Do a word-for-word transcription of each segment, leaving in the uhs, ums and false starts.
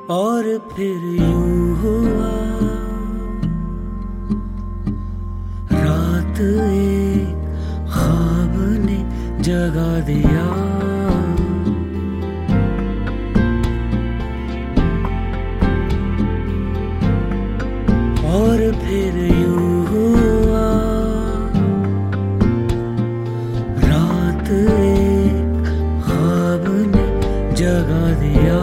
और फिर यूं हुआ रात एक ख्वाब ने जगा दिया। और फिर यूं हुआ रात एक ख्वाब ने जगा दिया।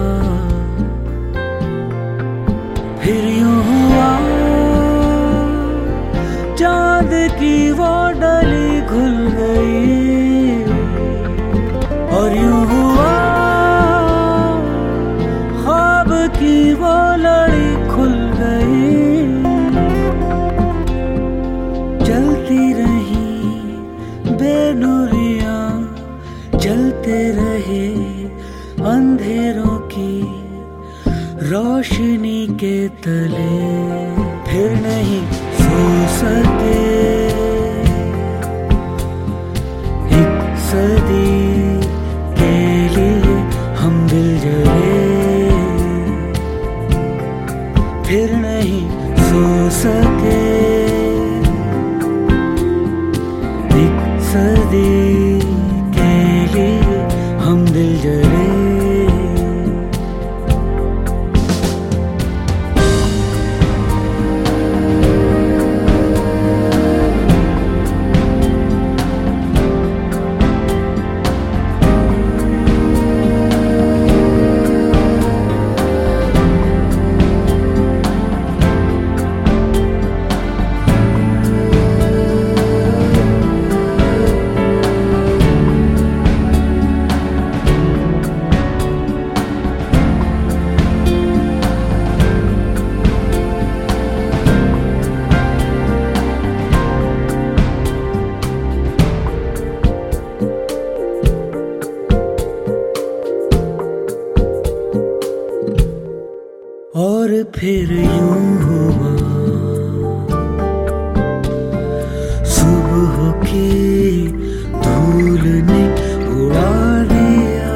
फिर यूं हुआ चांद की वो डली खुल गई। और यूं हुआ ख्वाब की वो लड़ी खुल गई। चलती रही बेनूरियां, चलते रहे अंधेरों की रोशनी के तले। फिर नहीं सो सके एक सदी के लिए हम दिल जले। फिर नहीं सो सके एक सदी के लिए हम दिल जले। और फिर यूं हुआ सुबह की धूल ने उड़ा दिया।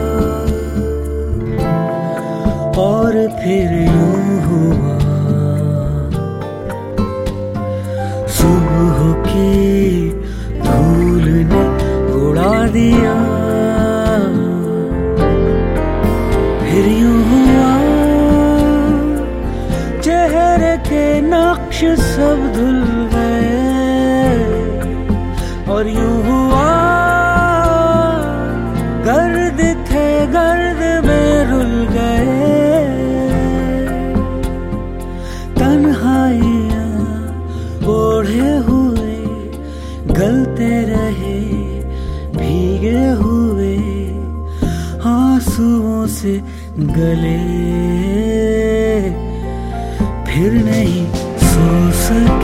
और फिर यूं हुआ सुबह की धूल ने उड़ा दिया। फिर यूं हुआ चेहरे के नक्श सब धुल गए। और यूं हुआ गर्द थे गर्द में रुल गए। तन्हाइयां ओढ़े हुए गलते रहे भीगे हुए आंसुओं से गले। फिर नहीं सो सके